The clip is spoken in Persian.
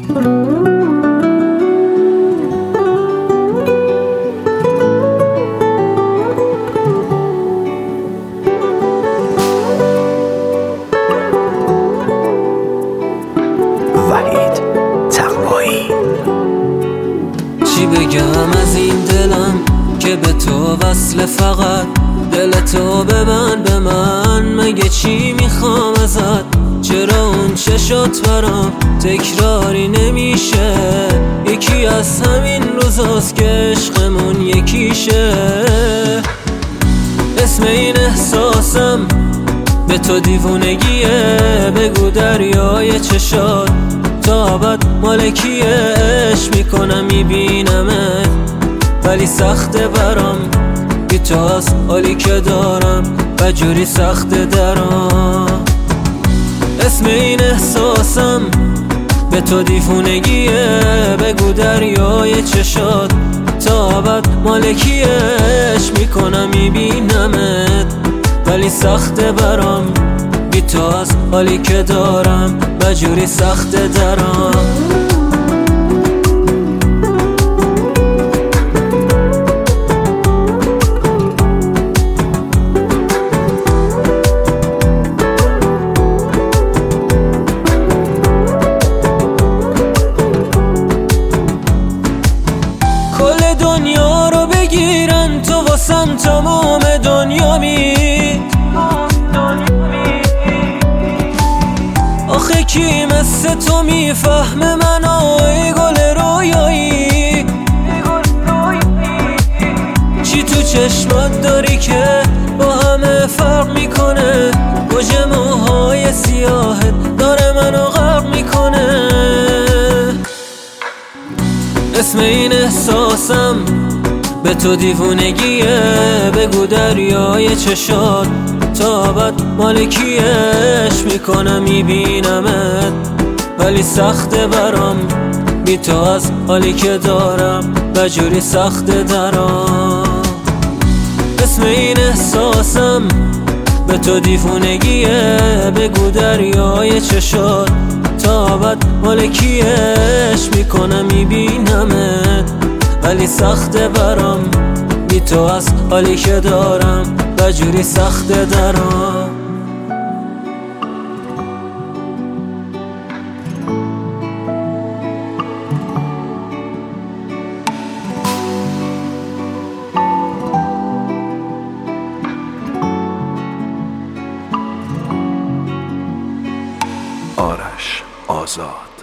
چی بگم از این دلم که به تو وصل، فقط دل تو به من مگه چی میخوام ازت؟ چرا اون چشات برام تکراری نمیشه؟ یکی از همین روزاست که عشقمون یکیشه. اسم این احساسم به تو دیوونگیه، بگو دریای چشات تا ابد مالکیه. عشق میکنم میبینمت ولی سخته برام، بی تو از حالی که دارم و جوری سخته درام. اسم این احساسم به تو دیوونگیه، بگو دریای چشات تا ابد مالکیه. عشق میکنم میبینمت ولی سخته برام، بی تو از حالی که دارم و جوری سخته درام. کل دنیا رو بگیرن تو واسم تمام دنیا می. آخه کی مثل تو میفهمه منو ای گل رویایی؟ چی تو چشمات داری که با همه فرق میکنه؟ موج موهای سیاهت داره منو غرق میکنه. اسم این احساسم به تو دیوونگیه، بگو دریای چشات تا ابد مالکیه. عشق میکنم میبینمت ولی سخته برام، بی تو از حالی که دارم و جوری سخته درام. اسم این احساسم به تو دیوونگیه، بگو دریای چشات تا ابد مالکیه. عشق میکنم میبینمت ولی سخته برام، بی تو از حالی که دارم و جوری سخته درام. آرش آزاد.